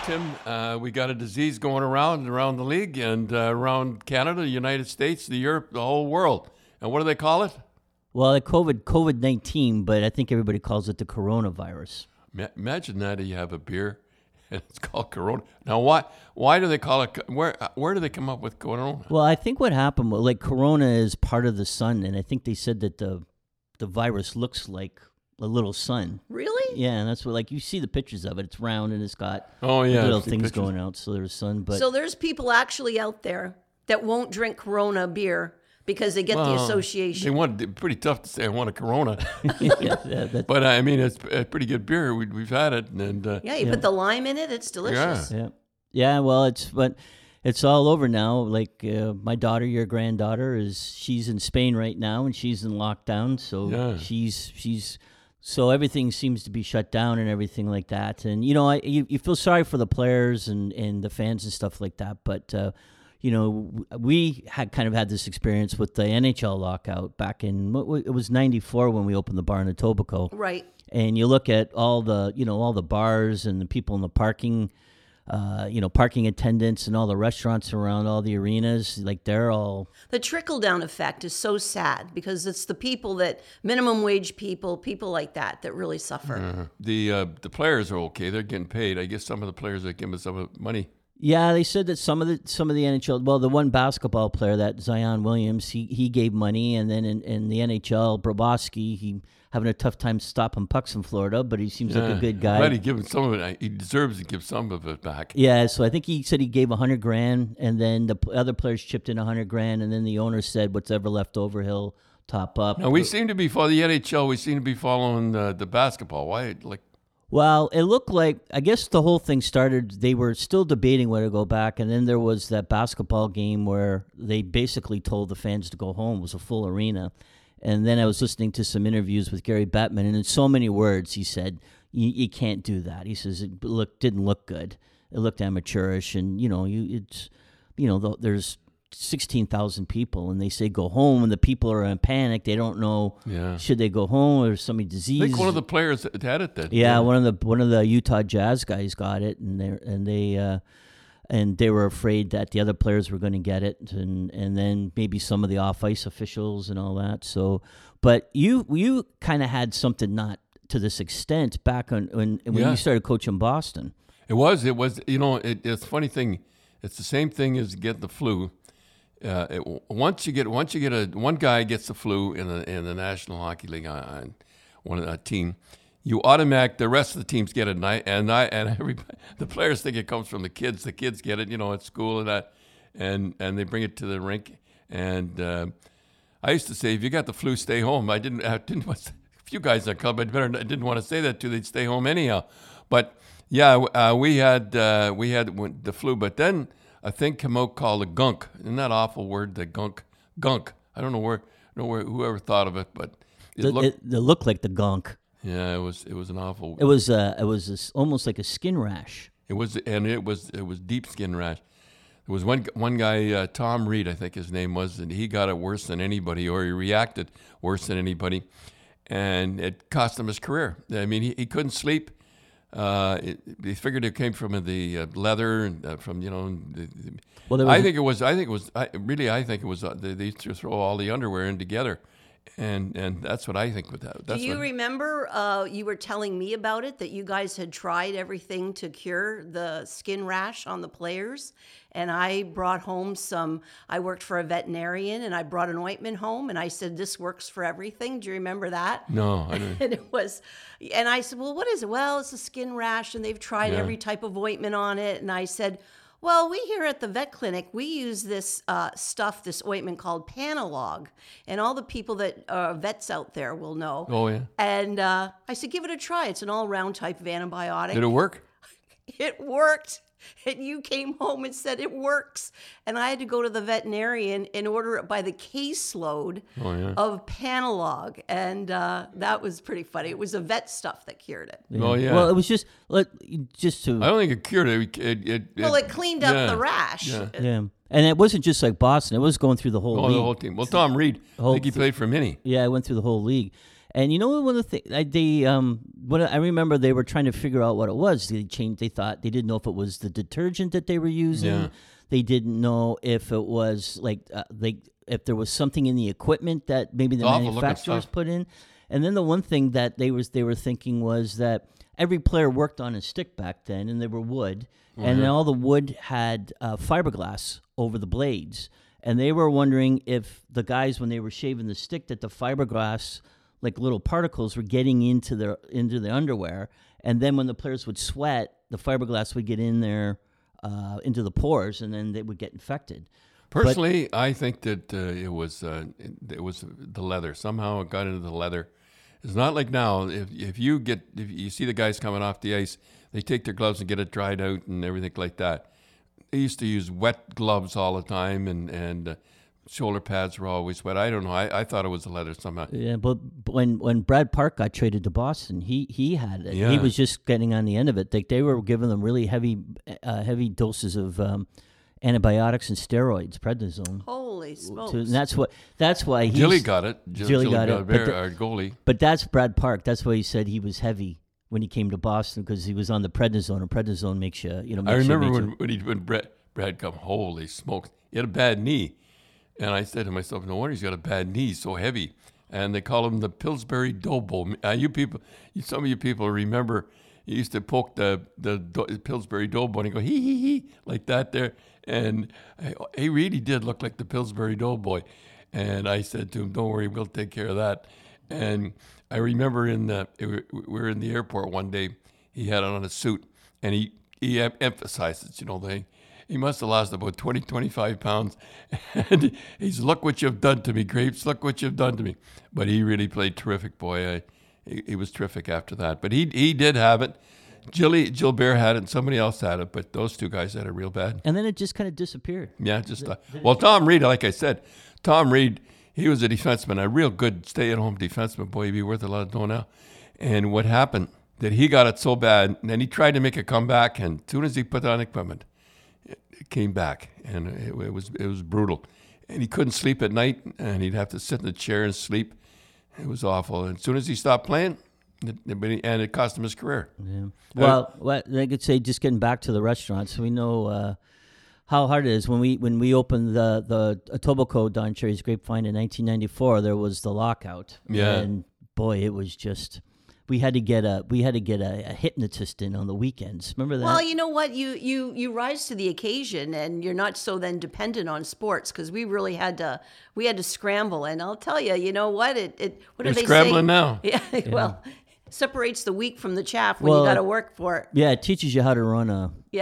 Tim. We got a disease going around the league and around Canada, the United States, the Europe, the whole world. And what do they call it? Well, like COVID-19, but I think everybody calls it the coronavirus. Imagine that you have a beer and it's called Corona. Now, why do they call it? Where do they come up with Corona? Well, I think what happened, like Corona is part of the sun, and I think they said that the virus looks like a little sun. Really? Yeah, and that's what, like, you see the pictures of it. It's round and it's got little things pictures going out, so there's sun. But So there's people actually out there that won't drink Corona beer because they get the association. They want it's pretty tough to say I want a Corona, yeah, but I mean it's a pretty good beer. We've had it, and Yeah, you put the lime in it. It's delicious. yeah. Well, it's all over now. Like my daughter, your granddaughter, she's in Spain right now, and she's in lockdown. So she's so everything seems to be shut down and everything like that. And you feel sorry for the players and the fans and stuff like that. But we had kind of had this experience with the NHL lockout back in it was '94 when we opened the bar in Etobicoke. Right. And you look at all the bars and the people in the parking. Parking attendants and all the restaurants around all the arenas, like they're all... The trickle-down effect is so sad because it's the people that, minimum wage people like that really suffer. the players are okay. They're getting paid. I guess some of the players are giving some of the money. Yeah, they said that some of the NHL... Well, the one basketball player, that Zion Williams, he gave money, and then in the NHL, Bobrovsky, he having a tough time stopping pucks in Florida, but he seems like a good guy. I'm glad he given some of it. He deserves to give some of it back. Yeah, so I think he said he gave $100,000, and then the other players chipped in $100,000, and then the owner said what's ever left over he'll top up. Now we seem to be for the NHL. We seem to be following the basketball. Why? Well, it looked like, I guess the whole thing started, they were still debating whether to go back, and then there was that basketball game where they basically told the fans to go home. It was a full arena. And then I was listening to some interviews with Gary Bettman, and in so many words, he said, you can't do that. He says it didn't look good. It looked amateurish, and, there's 16,000 people, and they say go home, and the people are in panic. They don't know should they go home or somebody disease. I think one of the players had it then. Yeah, one of the Utah Jazz guys got it, and they were afraid that the other players were going to get it, and then maybe some of the off-ice officials and all that. So, but you kind of had something not to this extent back when you started coaching Boston. It was. It's a funny thing. It's the same thing as getting the flu. Once you get one guy gets the flu in the National Hockey League on a team, you the rest of the teams get it, and everybody, the players think it comes from the kids. The kids get it, at school and that, and they bring it to the rink. And I used to say, if you got the flu, stay home. I didn't. A few guys that come, I didn't want to say that to. They'd stay home anyhow. But yeah, we had the flu, but then a thing came out called a gunk. Isn't that awful word? The gunk. I don't know whoever thought of it, but it looked like the gunk. Yeah, it was an awful. It was almost like a skin rash. It was deep skin rash. There was one guy, Tom Reed, I think his name was, and he got it worse than anybody, or he reacted worse than anybody, and it cost him his career. I mean, he couldn't sleep. They figured it came from the leather and from I think it was. They used to throw all the underwear in together. And that's what I think with that. Do you remember you were telling me about it, that you guys had tried everything to cure the skin rash on the players? And I brought home I worked for a veterinarian, and I brought an ointment home, and I said, this works for everything. Do you remember that? No, I don't. And I said, well, what is it? Well, it's a skin rash, and they've tried every type of ointment on it. And I said, well, we here at the vet clinic, we use this this ointment called Panalog, and all the people that are vets out there will know. Oh, yeah. And I said, give it a try. It's an all-round type of antibiotic. Did it work? It worked. And you came home and said it works. And I had to go to the veterinarian and order it by the caseload of Panalog. And that was pretty funny. It was the vet stuff that cured it. Yeah. Oh, yeah. Well, it was just to... I don't think it cured it. It cleaned up the rash. Yeah. And it wasn't just like Boston. It was going through the whole league. The whole team. Well, Tom Reed, I think he played for Mini. Yeah, I went through the whole league. And you know, one of the things what I remember, they were trying to figure out what it was. They changed. They thought they didn't know if it was the detergent that they were using. Yeah. They didn't know if it was if there was something in the equipment that maybe the Awful looking manufacturers stuff. put in. And then the one thing that they were thinking was that every player worked on a stick back then, and they were wood, and all the wood had fiberglass over the blades. And they were wondering if the guys, when they were shaving the stick, that the fiberglass, like little particles, were getting into the underwear. And then when the players would sweat, the fiberglass would get in there into the pores, and then they would get infected. Personally, I think that it was the leather. Somehow it got into the leather. It's not like now. If you see the guys coming off the ice, they take their gloves and get it dried out and everything like that. They used to use wet gloves all the time, and shoulder pads were always wet. I don't know. I thought it was the leather somehow. Yeah, but when Brad Park got traded to Boston, he had it. Yeah. He was just getting on the end of it. They were giving them really heavy doses of antibiotics and steroids, prednisone. Holy smokes! And that's why he's, Gilly got it. Gilly got it, Gilbert, our goalie. But that's Brad Park. That's why he said he was heavy when he came to Boston, because he was on the prednisone, and prednisone makes you, I remember when Brad come, holy smokes, he had a bad knee. And I said to myself, no wonder he's got a bad knee, so heavy. And they call him the Pillsbury Doughboy. Some of you people remember, he used to poke the Pillsbury Doughboy and go, hee, like that there. And he really did look like the Pillsbury Doughboy. And I said to him, don't worry, we'll take care of that. And I remember we were in the airport one day. He had on a suit, and he emphasized it. He must have lost about 20, 25 pounds. And he's, look what you've done to me, Grapes. Look what you've done to me. But he really played terrific, boy. He was terrific after that. But he did have it. Gilbert had it, and somebody else had it. But those two guys had it real bad. And then it just kind of disappeared. Yeah, Tom Reed, like I said, he was a defenseman, a real good stay-at-home defenseman. Boy, he'd be worth a lot of dough now. And what happened, that he got it so bad, and then he tried to make a comeback, and as soon as he put on equipment, it came back, and it was brutal. And he couldn't sleep at night, and he'd have to sit in the chair and sleep. It was awful. And as soon as he stopped playing, it cost him his career. Yeah. Well, I could say, just getting back to the restaurants, we know how hard it is. When we opened the Etobicoke Don Cherry's Grapevine in 1994, there was the lockout. Yeah. And boy, it was just, we had to get a hypnotist in on the weekends. Remember that? Well, you know what? You rise to the occasion, and you're not so then dependent on sports, because we really had to scramble. And I'll tell you, you know what? What You're do they scrambling say? now. Yeah. Well, separates the wheat from the chaff when you got to work for it. Yeah, it teaches you how to run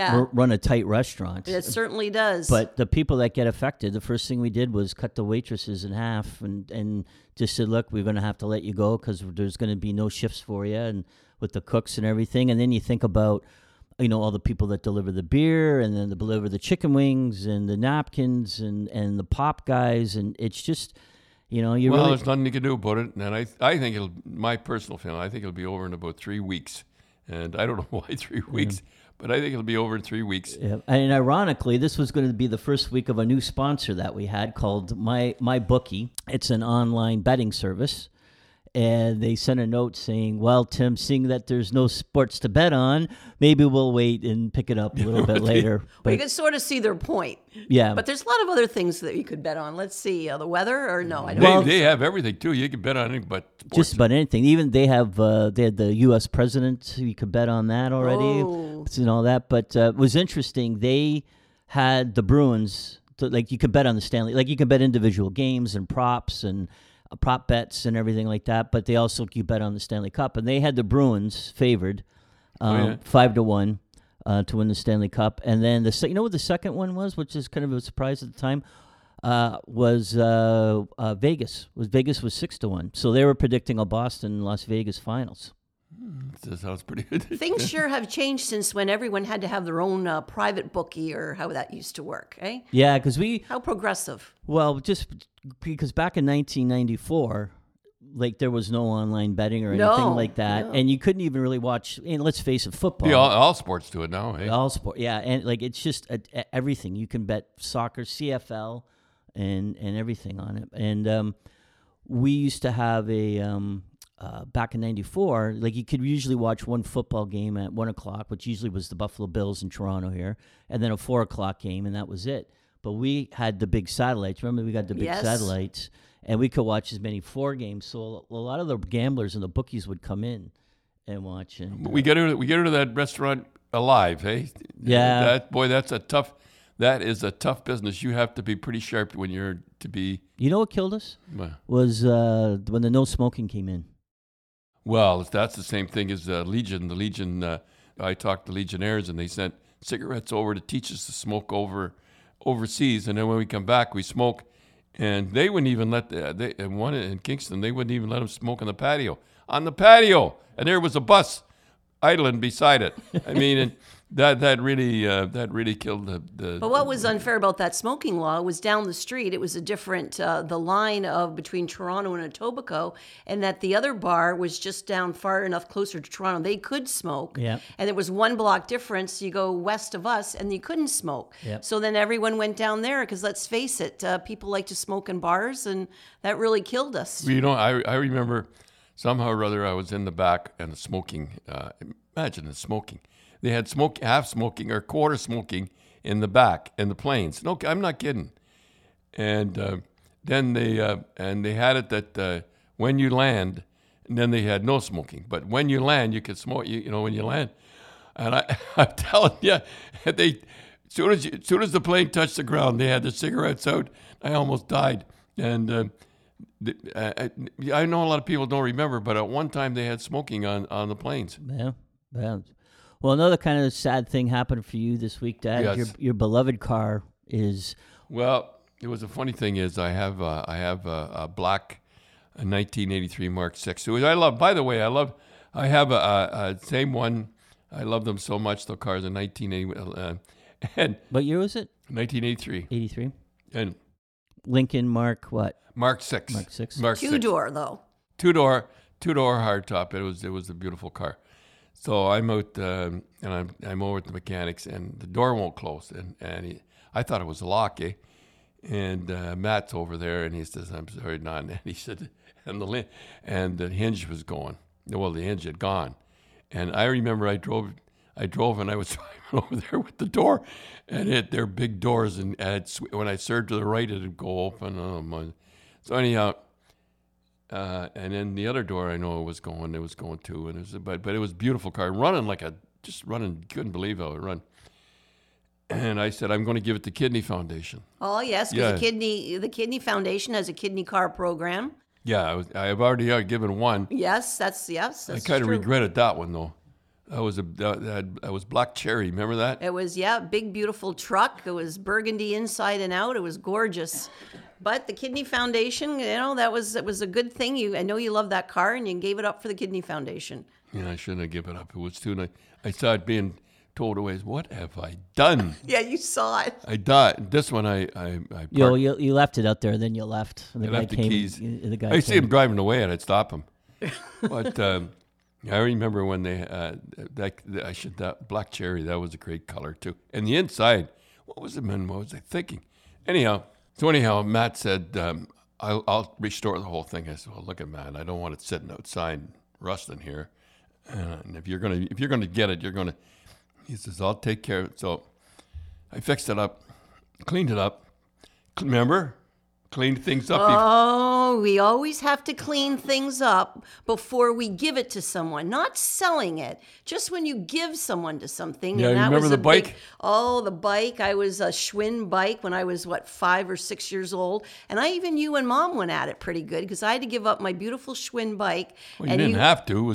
a tight restaurant. It certainly does. But the people that get affected, the first thing we did was cut the waitresses in half and just said, look, we're going to have to let you go because there's going to be no shifts for you, and with the cooks and everything. And then you think about, all the people that deliver the beer, and then deliver the chicken wings and the napkins and the pop guys. And it's just, there's nothing you can do about it. And I think my personal feeling, I think it'll be over in about 3 weeks. And I don't know why 3 weeks, but I think it'll be over in 3 weeks. Yeah. And ironically, this was going to be the first week of a new sponsor that we had called My Bookie. It's an online betting service. And they sent a note saying, well, Tim, seeing that there's no sports to bet on, maybe we'll wait and pick it up a little bit later. But you can sort of see their point. Yeah. But there's a lot of other things that you could bet on. Let's see, the weather, or no? I don't They have everything, too. You can bet on anything but sports. Just about anything. Even they had the U.S. president. You could bet on that already. Oh. And all that. But it was interesting. They had the Bruins, you could bet on the Stanley. Like, you can bet individual games and props and prop bets and everything like that, but they also, you bet on the Stanley Cup, and they had the Bruins favored 5-1 to win the Stanley Cup. And then what the second one was, which is kind of a surprise at the time, was Vegas. Vegas was 6-1, so they were predicting a Boston-Las Vegas finals. That sounds pretty good. Things sure have changed since when everyone had to have their own private bookie, or how that used to work, eh? Yeah, because How progressive. Well, just because back in 1994, there was no online betting or anything like that, and you couldn't even really watch. And let's face it, football. Yeah, all sports do it now. Eh? All sport, yeah, and it's just everything. You can bet soccer, CFL, and everything on it. And we used to have back in '94, like you could usually watch one football game at 1:00, which usually was the Buffalo Bills in Toronto here, and then a 4:00 game, and that was it. But we had the big satellites. Remember, we got the big satellites, and we could watch as many 4 games. So a lot of the gamblers and the bookies would come in and watch. And we get into that restaurant alive, hey? Yeah. That is a tough business. You have to be pretty sharp when you're to be. You know what killed us? Was when the no smoking came in. Well, that's the same thing as Legion. The Legion, I talked to Legionnaires, and they sent cigarettes over to teach us to smoke overseas. And then when we come back, we smoke. And they wouldn't even let one in Kingston. They wouldn't even let them smoke on the patio. On the patio, and there was a bus idling beside it. I mean, and that really killed the. But what was unfair about that smoking law was down the street. It was a different the line of between Toronto and Etobicoke, and that the other bar was just down far enough closer to Toronto they could smoke. Yeah. And there was 1 block difference. You go west of us, and you couldn't smoke. Yep. So then everyone went down there because let's face it, people like to smoke in bars, and that really killed us. You know, I remember. Somehow or other, I was in the back and smoking. Imagine the smoking. They had half smoking or quarter smoking in the back in the planes. No, I'm not kidding. And then they had it that when you land, and then they had no smoking. But when you land, you could smoke. You know when you land. And I'm telling you, as soon as the plane touched the ground, they had the cigarettes out. I almost died. And I know a lot of people don't remember, but at one time they had smoking on the planes. Yeah. Well, another kind of sad thing happened for you this week, Dad. Yes. Your beloved car is. Well, it was a funny thing is I have a black 1983 Mark VI, which I love. By the way, I have a same one. I love them so much. The car's a 1980. And what year was it? 1983. 83. And Lincoln Mark what? Mark VI. Mark VI. Mark VI. 2-door though. Two-door hardtop. It was a beautiful car. So I'm out and I'm over at the mechanics, and the door won't close. And I thought it was a lock, eh? And Matt's over there, and he says, "I'm sorry, not." And he said, and the hinge was going. Well, the hinge had gone, and I remember I drove, and I was driving over there with the door, and they're big doors, and when I served to the right, it'd go open. Oh my! So anyhow. And then the other door, I know it was going too, and but it was a beautiful car, running, couldn't believe how it run. And I said, I'm going to give it to Kidney Foundation. Oh yes, because the Kidney Foundation has a kidney car program. Yeah, I've already given one. Yes, that's I kind of regretted that one though. That was Black Cherry. Remember that? It was big beautiful truck. It was burgundy inside and out. It was gorgeous. But the Kidney Foundation, it was a good thing. I know you love that car, and you gave it up for the Kidney Foundation. Yeah, I shouldn't have given it up. It was too nice. I saw it being told away. What have I done? Yeah, you saw it. I died. This one, I parked. You left it out there, then you left. I left the keys. The guy I see him driving away, and I'd stop him. But I remember when that Black Cherry, that was a great color too. And the inside, what was I thinking? Anyhow, Matt said, I'll restore the whole thing. I said, well, look at Matt. I don't want it sitting outside rusting here. And if you're gonna get it, he says, I'll take care of it. So I fixed it up, cleaned it up. Remember? Cleaned things up. Oh, we always have to clean things up before we give it to someone. Not selling it, just when you give someone to something. Yeah, and that you remember was the bike? The bike. I was a Schwinn bike when I was 5 or 6 years old, and you and Mom went at it pretty good because I had to give up my beautiful Schwinn bike. Well, you didn't have to.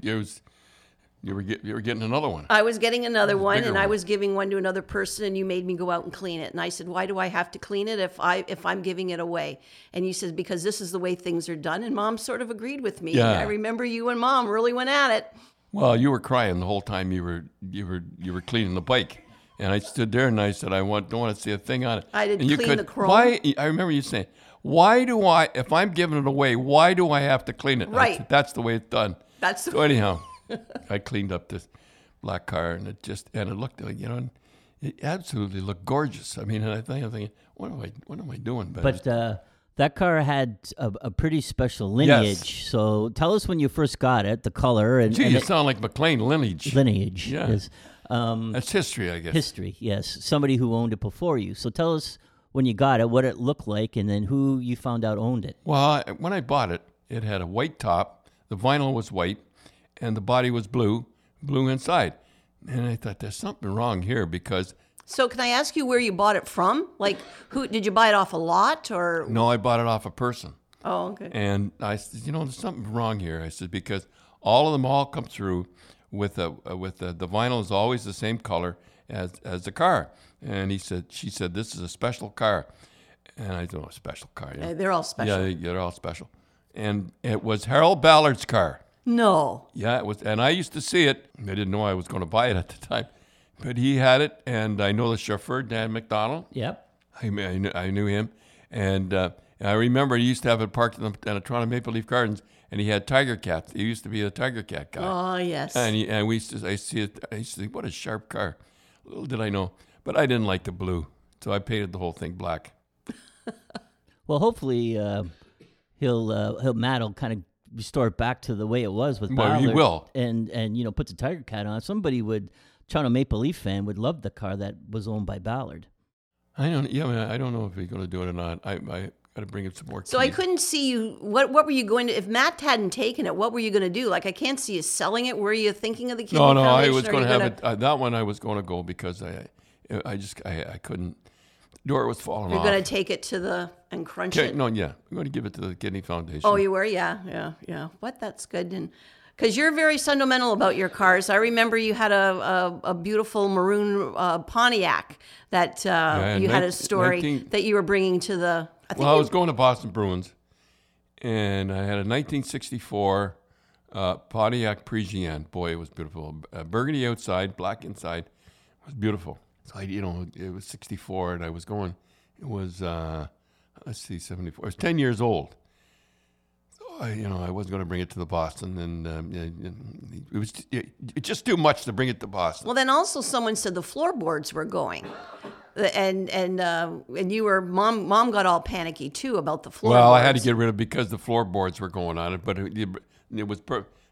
You were getting another one. I was getting another one, and I one. was giving one to another person, and you made me go out and clean it. And I said, why do I have to clean it if I'm giving it away? And you said, because this is the way things are done. And Mom sort of agreed with me. Yeah. I remember you and Mom really went at it. Well, you were crying the whole time you were cleaning the bike. And I stood there and I said, don't want to see a thing on it. I didn't clean the chrome. Why? I remember you saying, if I'm giving it away, why do I have to clean it? Right. I said, that's the way it's done. So anyhow, I cleaned up this black car, and it looked like, it absolutely looked gorgeous. I mean, and I'm thinking, what am I doing? But That car had a pretty special lineage. Yes. So tell us when you first got it, the color. And, Gee, and you sound like McLean lineage. lineage. Yeah. Yes. That's history, I guess. History, yes. Somebody who owned it before you. So tell us when you got it, what it looked like, and then who you found out owned it. Well, when I bought it, it had a white top, the vinyl was white, and the body was blue inside. And I thought, there's something wrong here because... So can I ask you where you bought it from? Like, who did you buy it off a lot or? No, I bought it off a person. Oh, okay. And I said, there's something wrong here. I said, because all of them all come through with the vinyl is always the same color as the car. And she said, this is a special car. And I said, a special car. Yeah. They're all special. Yeah, they're all special. And it was Harold Ballard's car. No. Yeah, it was. And I used to see it. I didn't know I was going to buy it at the time. But he had it, and I know the chauffeur, Dan McDonald. Yep. I knew him. And I remember he used to have it parked in the Toronto Maple Leaf Gardens, and he had tiger cats. He used to be a tiger cat guy. Oh, yes. And we used to, I used to see, what a sharp car. Little did I know. But I didn't like the blue, so I painted the whole thing black. Well, hopefully Matt will kind of restore it back to the way it was with Well, Ballard. he will. And put the tiger cat on. Toronto Maple Leaf fan would love the car that was owned by Ballard. I don't know if he's going to do it or not. I got to bring him some more. So I couldn't see you. What were you going to? If Matt hadn't taken it, what were you going to do? Like I can't see you selling it. Were you thinking of the Kidney No, Foundation? I was going to have it. That one I was going to go because I couldn't. The door was falling You're off. going to take it to and crunch it. No, yeah, I'm going to give it to the Kidney Foundation. Oh, you were, yeah. What? That's good. And because you're very sentimental about your cars. I remember you had a beautiful maroon Pontiac that you had a story that you were bringing to the. I was going to Boston Bruins, and I had a 1964 Pontiac Parisienne. Boy, it was beautiful. Burgundy outside, black inside. It was beautiful. So it was 64, and I was going. It was 74. I was 10 years old. I wasn't going to bring it to the Boston, and it was just too much to bring it to Boston. Well, then also someone said the floorboards were going, and you were mom got all panicky too about the floorboards. Well, I had to get rid of because the floorboards were going on it, but it was.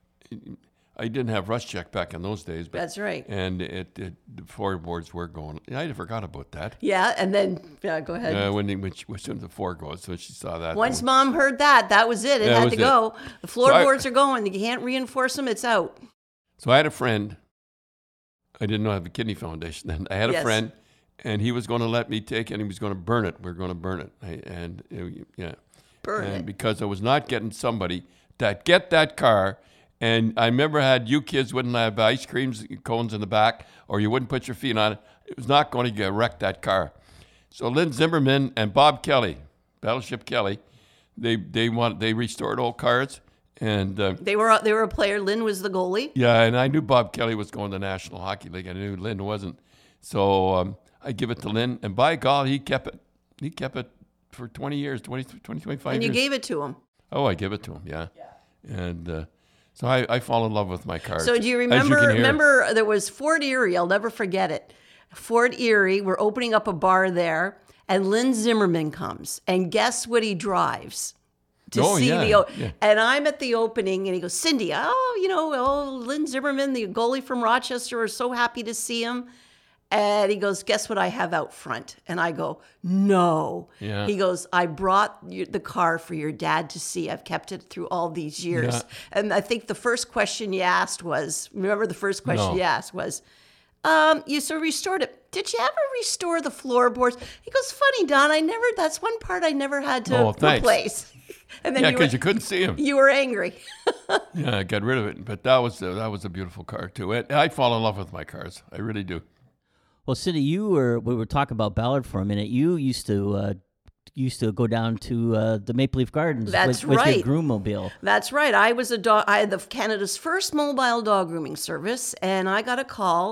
I didn't have rust check back in those days. But, that's right. And the floorboards were going. I forgot about that. Yeah, and then go ahead. When the floor goes, so she saw that. Once Mom heard that was it. It had to go. The floorboards are going. You can't reinforce them. It's out. So I had a friend. I didn't know I have a Kidney Foundation then. I had a friend, and he was going to let me take it, and he was going to burn it. We were going to burn it. Burn it. Because I was not getting somebody that get that car. And I remember you kids wouldn't have ice creams cones in the back, or you wouldn't put your feet on it. It was not going to wreck that car. So Lynn Zimmerman and Bob Kelly, Battleship Kelly, they restored old cars, and they were a player. Lynn was the goalie. Yeah, and I knew Bob Kelly was going to the National Hockey League. I knew Lynn wasn't. So I give it to Lynn, and by God, he kept it. He kept it for 20 years, 25 years. And you gave it to him. Oh, I give it to him, yeah. And so I fall in love with my cars. So do you remember there was Fort Erie, I'll never forget it. Fort Erie, we're opening up a bar there, and Lynn Zimmerman comes, and guess what he drives? And I'm at the opening, and he goes, Cindy, Lynn Zimmerman, the goalie from Rochester, we're so happy to see him. And he goes, guess what I have out front? And I go, no. Yeah. He goes, I brought the car for your dad to see. I've kept it through all these years. Yeah. And I think the first question you asked was, you asked was, you so restored it. Did you ever restore the floorboards? He goes, funny, Don, that's one part I never had to replace. And then because you couldn't see him. You were angry. Yeah, I got rid of it. But that was a beautiful car, too. I fall in love with my cars. I really do. Well, Cindy, we were talking about Ballard for a minute. You used to go down to the Maple Leaf Gardens with your groommobile. That's right. I had Canada's first mobile dog grooming service, and I got a call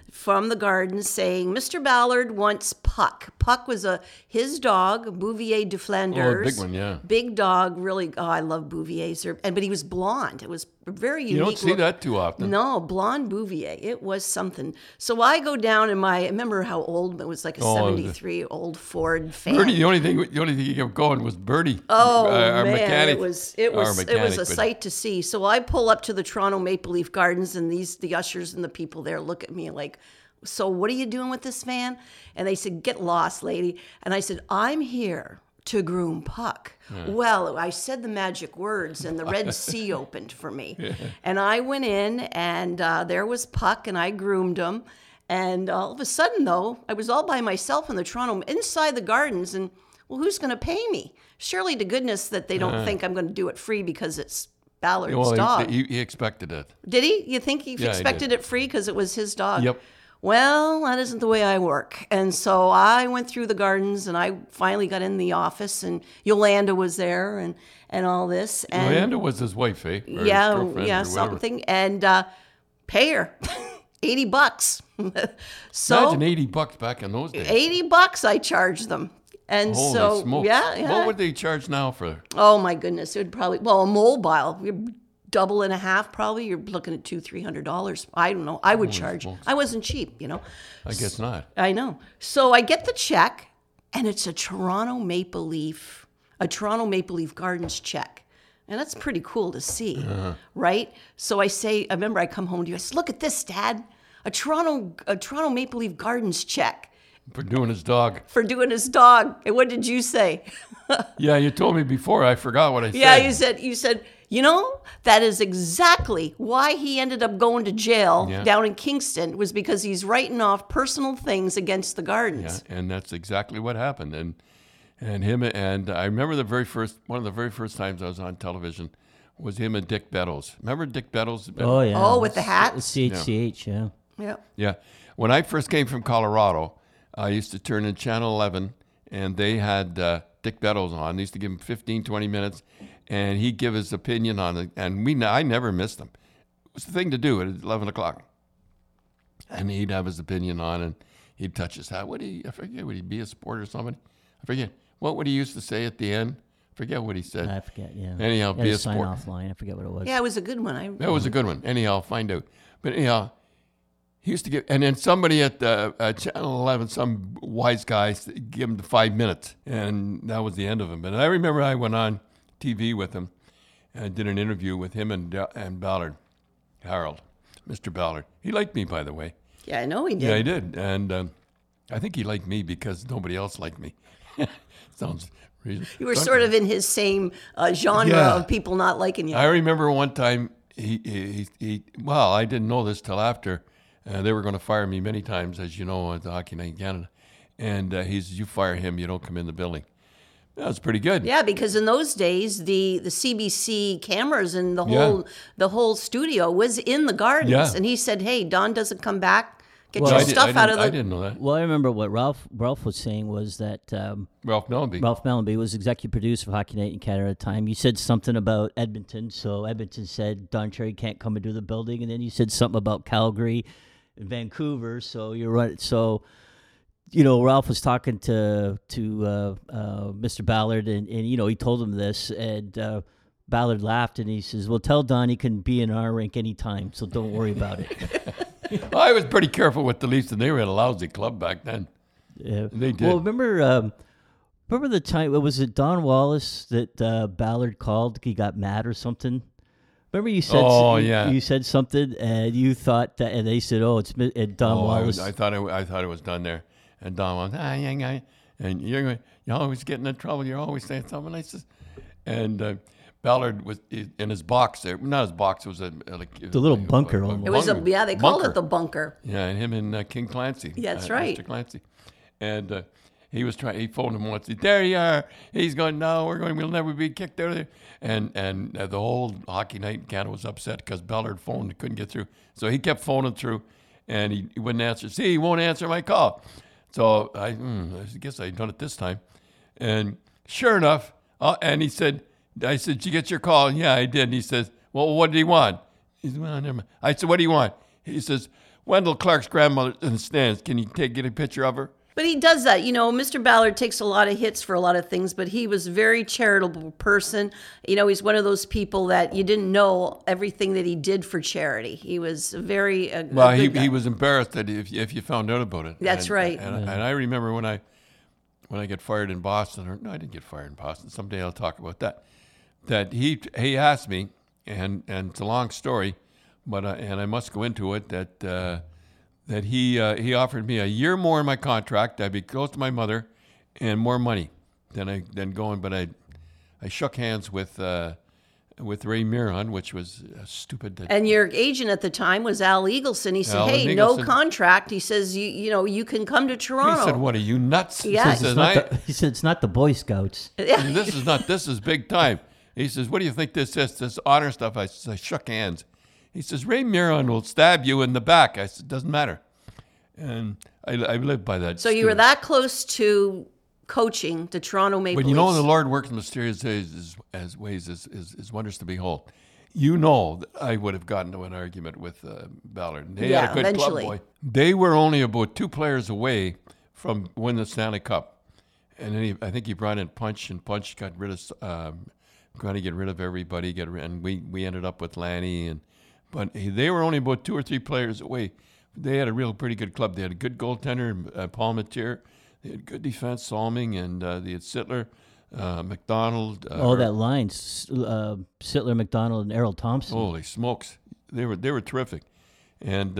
from the garden saying, Mr. Ballard wants Puck. Puck was his dog, Bouvier du Flanders. Oh, big one, yeah. Big dog, really. Oh, I love Bouviers. But he was blonde. It was very unique. You don't see that too often. No, blonde Bouvier. It was something. So I go down in I remember how old it was, like a 73 old Ford fan. Bertie, the only thing he kept going was Bertie. Oh, our man, mechanic. it was a sight to see. So I pull up to the Toronto Maple Leaf Gardens, and the ushers and the people there look at me like, so what are you doing with this van? And they said, get lost, lady. And I said, I'm here to groom Puck. Yeah. Well, I said the magic words, and the Red Sea opened for me. Yeah. And I went in, and there was Puck, and I groomed him. And all of a sudden, though, I was all by myself in the Toronto, inside the gardens, and, well, who's going to pay me? Surely to goodness that they don't think I'm going to do it free because it's Ballard's dog. He expected it. Did he? You think he expected it free because it was his dog? Yep. Well, that isn't the way I work. And so I went through the gardens, and I finally got in the office, and Yolanda was there and all this. And Yolanda was his wife, eh? Or yeah, something. And pay her $80. So imagine $80 back in those days. $80 I charged them. And holy so, smokes. yeah. What would they charge now for? Oh my goodness, it would probably a mobile. You're double and a half, probably. You're looking at $200-$300. I don't know. I would charge. Smokes. I wasn't cheap, I guess not. I know. So I get the check, and it's a Toronto Maple Leaf Gardens check. And that's pretty cool to see, right? So I remember I come home to you. I said, look at this, Dad. A Toronto Maple Leaf Gardens check. For doing his dog. And what did you say? Yeah, you told me before. I forgot what I said. Yeah, you said, that is exactly why he ended up going to jail down in Kingston, was because he's writing off personal things against the gardens. Yeah, and that's exactly what happened. And him, and I remember one of the very first times I was on television was him and Dick Bettles. Remember Dick Bettles? Oh, yeah. Oh, with the hat? CHCH, yeah. Yeah. Yeah. When I first came from Colorado, I used to turn in Channel 11, and they had Dick Bettles on. They used to give him 15, 20 minutes, and he'd give his opinion on it. And I never missed him. It was the thing to do at 11 o'clock. And he'd have his opinion on, and he'd touch his hat. I forget, would he be a sport or somebody? I forget. What would he used to say at the end? I forget what he said. I forget, yeah. Anyhow, be a sport. Sign-off line. I forget what it was. Yeah, it was a good one. That was a good one. Anyhow, I'll find out. But anyhow, he used to give, and then somebody at Channel 11, some wise guy, give him the 5 minutes, and that was the end of him. But I remember I went on TV with him, and I did an interview with him and Ballard, Harold, Mr. Ballard. He liked me, by the way. Yeah, I know he did. Yeah, he did, and I think he liked me because nobody else liked me. Sounds reasonable. You were sort of in his same genre of people not liking you. I remember one time he I didn't know this till after. They were going to fire me many times, as you know, at the Hockey Night in Canada. And he says, you fire him, you don't come in the building. That was pretty good. Yeah, because in those days, the CBC cameras and the whole studio was in the gardens. Yeah. And he said, hey, Don doesn't come back. Get your stuff out of the... I didn't know that. Well, I remember what Ralph was saying was that... Ralph Mellanby was executive producer of Hockey Night in Canada at the time. You said something about Edmonton. So Edmonton said, Don Cherry can't come into the building. And then you said something about Calgary and Vancouver. So you're right. So, Ralph was talking to Mr. Ballard, and he told him this. And Ballard laughed, and he says, well, tell Don he can be in our rink anytime, so don't worry about it. I was pretty careful with the Leafs, and they were a lousy club back then. Yeah, they did. Well, remember the time? Was it Don Wallace that Ballard called? He got mad or something. Remember you said? Oh yeah. You said something, and you thought that, and they said, "Oh, it's Don Wallace." I thought it was done there, and Don was and you're always getting in trouble. You're always saying something. I says, and. Ballard was in his box there. Not his box. It was the little bunker. It was they called it the bunker. Yeah, and him and King Clancy. Yeah, that's right. Mr. Clancy. And he phoned him once. There you are. He's going, no, we'll never be kicked out of there. And the whole Hockey Night in Canada was upset because Ballard phoned and couldn't get through. So he kept phoning through, and he wouldn't answer. See, he won't answer my call. So I guess I done it this time. And sure enough, and he said, I said, did you get your call? Yeah, I did. And he says, well, what did he want? He said, well, never mind. I said, what do you want? He says, Wendell Clark's grandmother in the stands. Can you get a picture of her? But he does that. Mr. Ballard takes a lot of hits for a lot of things, but he was a very charitable person. He's one of those people that you didn't know everything that he did for charity. He was very well. He was embarrassed that if you found out about it. That's right. And I remember when I get fired in Boston, or no, I didn't get fired in Boston. Someday I'll talk about that. That he asked me, and it's a long story, but and I must go into it. That he offered me a year more in my contract. I'd be close to my mother, and more money than going. But I shook hands with Ray Miron, which was stupid. And your agent at the time was Al Eagleson. He said, "Hey, no contract." He says, "You can come to Toronto." He said, "What are you nuts?" Yeah. He said, "It's not the Boy Scouts." This is big time. He says, "What do you think this is? This honor stuff?" I shook hands. He says, "Ray Miron will stab you in the back." I said, "Doesn't matter." And I lived by that. So you were that close to coaching the Toronto Maple Leafs. But the Lord works in mysterious ways as wonders to behold. That I would have gotten into an argument with Ballard. They had a good eventually. club boy. They were only about 2 players away from winning the Stanley Cup. And then I think he brought in Punch, and Punch got rid of, trying to get rid of everybody. And we ended up with Lanny. But they were only about 2 or 3 players away. They had a pretty good club. They had a good goaltender, Paul Matier. They had good defense, Salming, and they had Sittler, McDonald. That line, Sittler, McDonald, and Errol Thompson. Holy smokes, they were terrific. And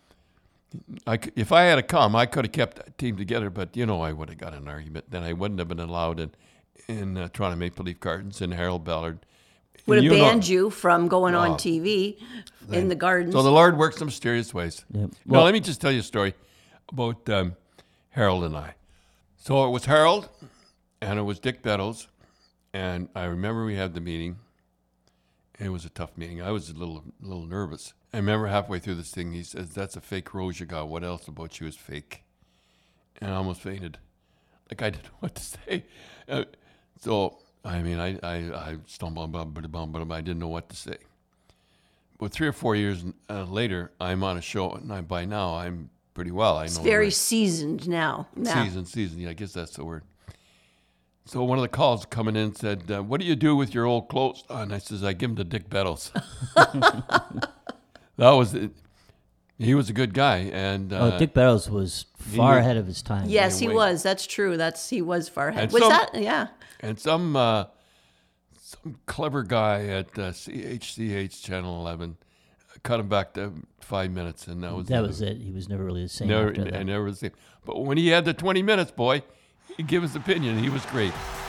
if I had come, I could have kept that team together. But I would have got an argument. Then I wouldn't have been allowed in Toronto Maple Leaf Gardens, and Harold Ballard would have banned you from going on TV in the Gardens. So the Lord works in mysterious ways. Yeah. Well, let me just tell you a story about Harold and I. So it was Harold, and it was Dick Bettles, and I remember we had the meeting. It was a tough meeting. I was a little nervous. I remember halfway through this thing, he says, "That's a fake rose you got. What else about you is fake?" And I almost fainted. Like I didn't know what to say. I stumbled, but I didn't know what to say. But 3 or 4 years later, I'm on a show, and by now I'm pretty well. I know. It's very seasoned now. Seasoned. Yeah, I guess that's the word. So one of the calls coming in said, "What do you do with your old clothes?" And I says, "I give them to Dick Bettles." That was it. He was a good guy, and Dick Bettles was far ahead of his time. Yes, he was. That's true. He was far ahead. And And some clever guy at CHCH Channel 11 cut him back to 5 minutes, and that was it. He was never really the same. I never was the same. But when he had the 20 minutes, boy, he'd give his opinion. He was great.